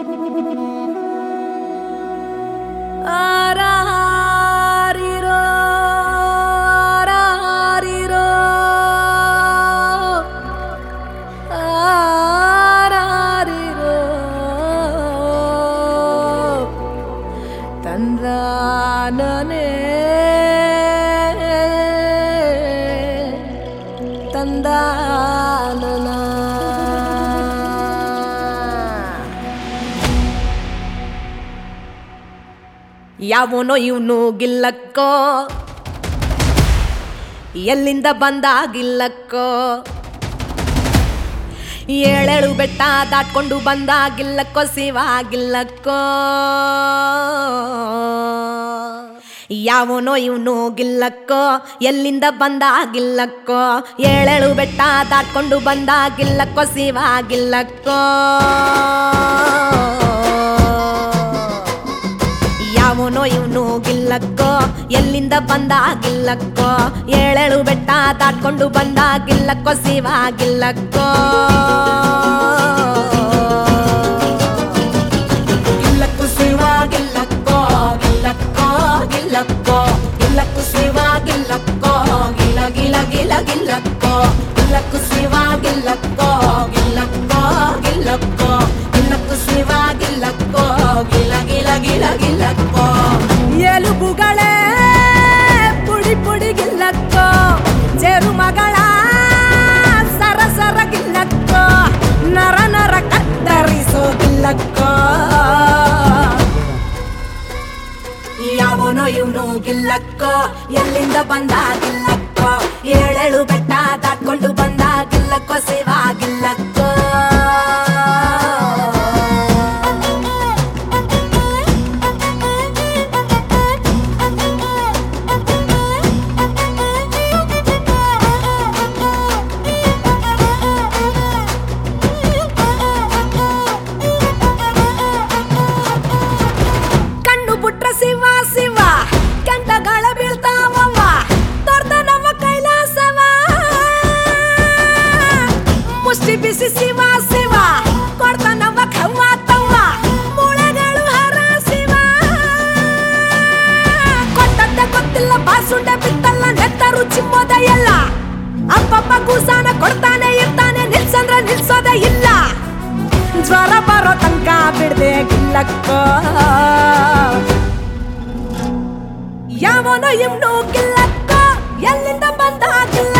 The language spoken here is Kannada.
ಆರಾರಿರೋ ಆರಾರಿರೋ ಆರಾರಿರೋ ತಂದಾನನೇ ತಂದಾನನ ಯಾವನೋ ಇವನು ಗಿಲ್ಲಕ್ಕೋ ಎಲ್ಲಿಂದ ಬಂದಾಗಿಲ್ಲಕ್ಕೋ ಏಳೇಳು ಬೆಟ್ಟ ದಾಟ್ಕೊಂಡು ಬಂದಾಗಿಲ್ಲಕ್ಕೋ ಶಿವಾಗಿಲ್ಲಕ್ಕೋ ಯಾವನೋ ಇವನು ಗಿಲ್ಲಕ್ಕೋ ಎಲ್ಲಿಂದ ಬಂದಾಗಿಲ್ಲಕ್ಕೋ ಏಳೇಳು ಬೆಟ್ಟ ದಾಟ್ಕೊಂಡು ಬಂದಾಗಿಲ್ಲಕ್ಕೋ ಶಿವಾಗಿಲ್ಲಕ್ಕೋ ಯಾವನೋ ಇವನು ಗಿಲ್ಲಕ್ಕೋ ಎಲ್ಲಿಂದ ಬಂದಾಗಿಲ್ಲಕ್ಕೋ ಏಳೇಳು ಬೆಟ್ಟ ದಾಟ್ಕೊಂಡು ಬಂದಾಗಿಲ್ಲಕ್ಕೋ ಶಿವಾಗಿಲ್ಲಕ್ಕೋ ಗಿಲ್ಲಕ್ಕೋ ಶಿವಾಗಿಲ್ಲಕ್ಕೋ ಗಿಲ್ಲಕ್ಕೋ ಗಿಲ್ಲಕ್ಕೋ ಗಿಲ್ಲಕ್ಕೋ ಶಿವಾಗಿಲ್ಲಕ್ಕೋ ಗಿಲ ಗಿಲ ಗಿಲ ಗಿಲ್ಲಕ್ಕೋ ಗಿಲ್ಲಕ್ಕೋ ಶಿವಾಗಿಲ್ಲಕ್ಕೋ ಗಿಲ್ಲಕ್ಕೋ ಗಿಲ್ಲಕ್ಕೋ ಗಿಲ್ಲಕ್ಕೋ ಶಿವಾಗಿಲ್ಲಕ್ಕೋ ಗಿಲ ಗಿಲ ಗಿಲ ಗಿಲ್ಲಕ್ಕೋ ಎಲುಬುಗಳೇ ಪುಡಿ ಪುಡಿ ಗಿಲ್ಲಕ್ಕೋ ಚೆರು ಮಗಳ ಸರ ಸರ ಗಿಲ್ಲಕ್ಕೋ ನರ ನರ ಕತ್ತರಿಸೋ ಗಿಲ್ಲಕ್ಕೋ ಯಾವನೋ ಇವನು ಗಿಲ್ಲಕ್ಕೋ ಎಲ್ಲಿಂದ ಬಂದಾಗಿಲ್ಲಕ್ಕೋ ಏಳೇಳು ಬೆಟ್ಟ ದಾಟ್ಕೊಂಡು ಬಂದಾಗಿಲ್ಲಕ್ಕೋ ಶಿವಾಗಿಲ್ಲಕ್ಕೋ ಶಿವ ಶಿವ ಕಂಠಗಳ ಬೀಳ್ತಾವವ್ವ ತೋರ್ದನವ ಕೈಲಾಸವ ಮುಷ್ಟಿ ಬಿಸಿ ಶಿವ ಶಿವ ಕೊಡ್ತಾನವ ಖವ್ವ ತವ್ವ ಮೂಳೆಗಳು ಹರ ಶಿವ ಕೊಟ್ಟದ್ದ ಗೊತ್ತಿಲ್ಲ ಬಾಸುಂಡೆ ಬಿತ್ತಲ್ಲ ನೆತ್ತ ರುಚಿ ಮೋದ ಎಲ್ಲ ಅಪ್ಪಪ್ಪ ಕೂಸಾನ ಕೊಡ್ತಾನೆ ಇರ್ತಾನೆ ನಿಲ್ಸಂದ್ರ ನಿಲ್ಸೋದ ಇಲ್ಲ ಜ್ವರ ಬರೋ ತನಕ ಬಿಡ್ದೆ ಗಿಲ್ಲಕ್ಕೋ ಯಾವನೋ ಇವನು ಗಿಲ್ಲಕ್ಕೋ ಎಲ್ಲಿಂದ ಬಂದಾಗಿಲ್ಲ